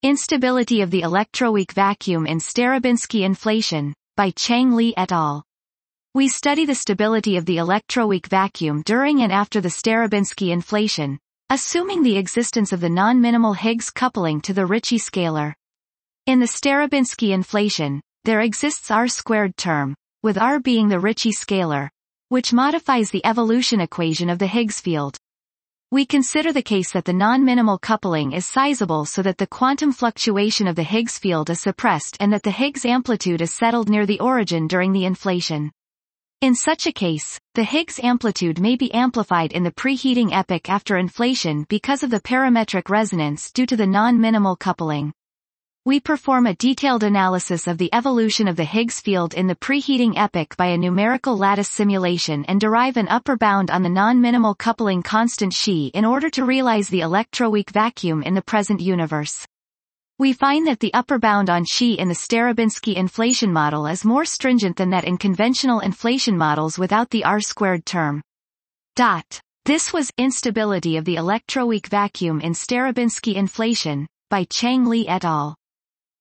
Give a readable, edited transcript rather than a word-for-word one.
Instability of the electroweak vacuum in Starobinsky inflation, by Chang Li et al. We study the stability of the electroweak vacuum during and after the Starobinsky inflation, assuming the existence of the non-minimal Higgs coupling to the Ricci scalar. In the Starobinsky inflation, there exists R² term, with R being the Ricci scalar, which modifies the evolution equation of the Higgs field. We consider the case that the non-minimal coupling is sizable so that the quantum fluctuation of the Higgs field is suppressed and that the Higgs amplitude is settled near the origin during the inflation. In such a case, the Higgs amplitude may be amplified in the preheating epoch after inflation because of the parametric resonance due to the non-minimal coupling. We perform a detailed analysis of the evolution of the Higgs field in the preheating epoch by a numerical lattice simulation and derive an upper bound on the non-minimal coupling constant Xi in order to realize the electroweak vacuum in the present universe. We find that the upper bound on Xi in the Starobinsky inflation model is more stringent than that in conventional inflation models without the R² term. This was Instability of the electroweak vacuum in Starobinsky inflation, by Chang Li et al.